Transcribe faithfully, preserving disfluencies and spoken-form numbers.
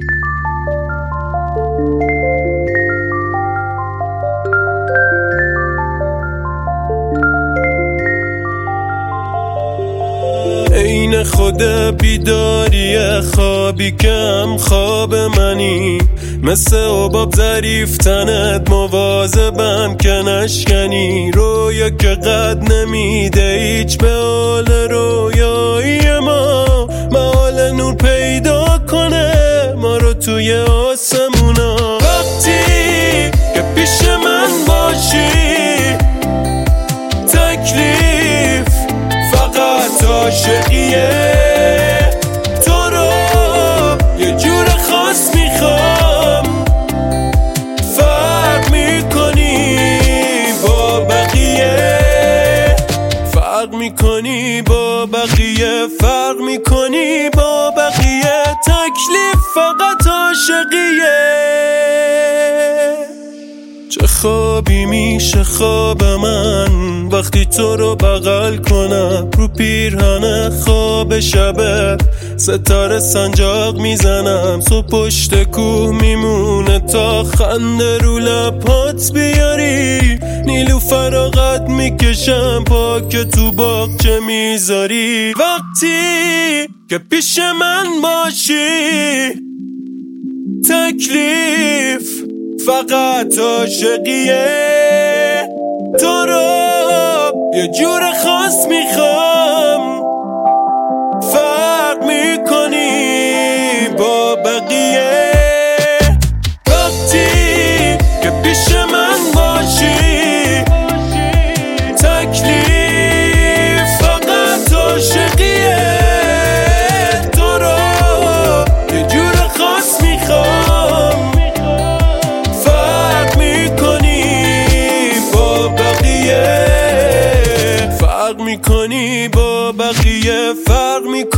عین خود بیداری خوابی کم خواب منی، مثل عباب ظریف تنت مواظبم که نشکنی. رویا که قد نمیده هیچ به حال رویایی ما، محال نور پیدا کنه ما رو توی آسمونا. وقتی که پیش من باشی تکلیف فقط عاشقیه، تو رو یه جور خاص میخوام، فرق میکنی با بقیه، فرق میکنی با بقیه، فرق میکنی با بقیه، تکلیف فقط عاشقیه. چه خوابی میشه خواب من وقتی تو رو بغل کنم، رو پیرهن خواب شبه ستاره سنجاق میزنم. صبح پشت کوه میمونه تا خنده رو لبات بیاری، نیلو فراغت میکشم پاک تو باغچه میذاری. وقتی که پیش من باشی تکلیف فقط عاشقیه، تو رو یه جور خاص میخوام، فرق میکنی با بقیه. وقتی که پیش من باشی تکلیف فقط عاشقیه، تو رو یه جور خاص میخوام، فرق میکنی با بقیه، فرق میکنی